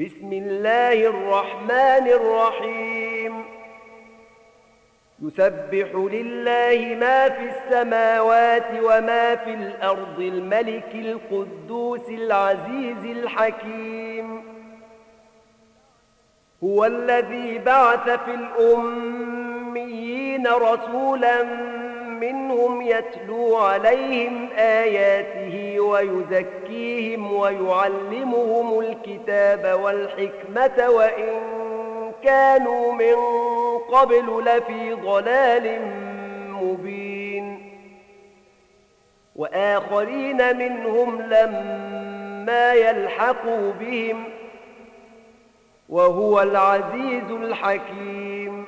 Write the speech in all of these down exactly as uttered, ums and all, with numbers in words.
بسم الله الرحمن الرحيم يسبح لله ما في السماوات وما في الأرض الملك القدوس العزيز الحكيم هو الذي بعث في الأميين رسولا منهم يتلو عليهم آياته ويزكيهم ويعلمهم الكتاب والحكمة وإن كانوا من قبل لفي ضلال مبين وآخرين منهم لما يلحقوا بهم وهو العزيز الحكيم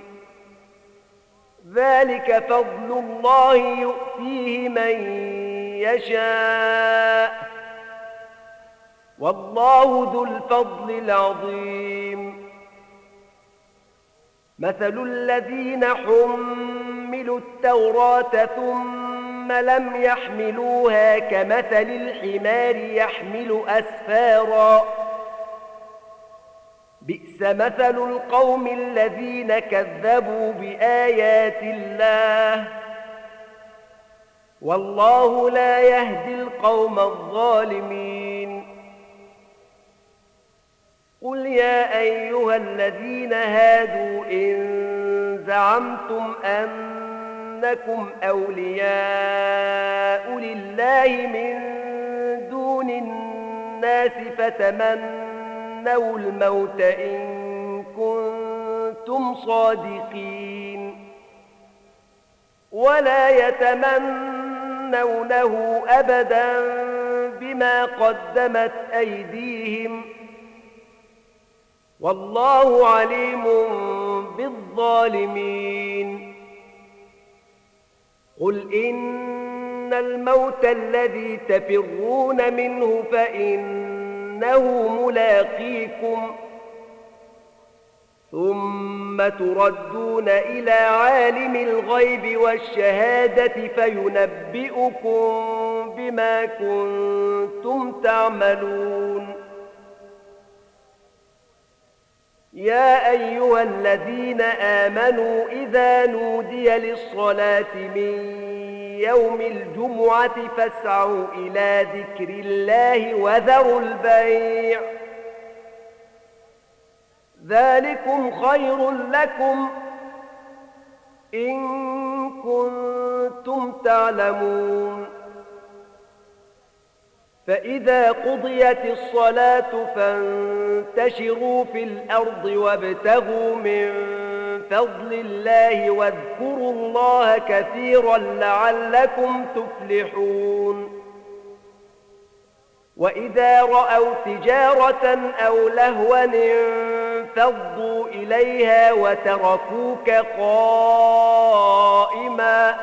ذلك فضل الله يؤتيه من يشاء والله ذو الفضل العظيم مثل الذين حملوا التوراة ثم لم يحملوها كمثل الحمار يحمل أسفارا بئس مثل القوم الذين كذبوا بآيات الله والله لا يهدي القوم الظالمين قل يا أيها الذين هادوا إن زعمتم أنكم أولياء لله من دون الناس فتمنوا الموت إن كنتم صادقين ولا يتمنونه أبدا بما قدمت أيديهم والله عليم بالظالمين قل إن الموت الذي تفرون منه فإنه ملاقيكم ثم تردون إلى عالم الغيب والشهادة فينبئكم بما كنتم تعملون يا أيها الذين آمنوا إذا نودي للصلاة من يوم الجمعة فاسعوا إلى ذكر الله وذروا البيع ذلكم خير لكم إن كنتم تعلمون فإذا قضيت الصلاة فانتشروا في الأرض وابتغوا من فضل الله واذكروا الله كثيرا لعلكم تفلحون وإذا رأوا تجارة أو لهوا انفضوا إليها وتركوك قائما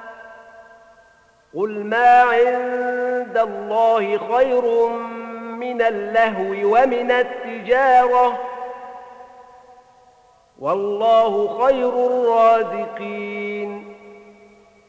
قل ما عند الله خير من اللهو ومن التجارة والله خير الرازقين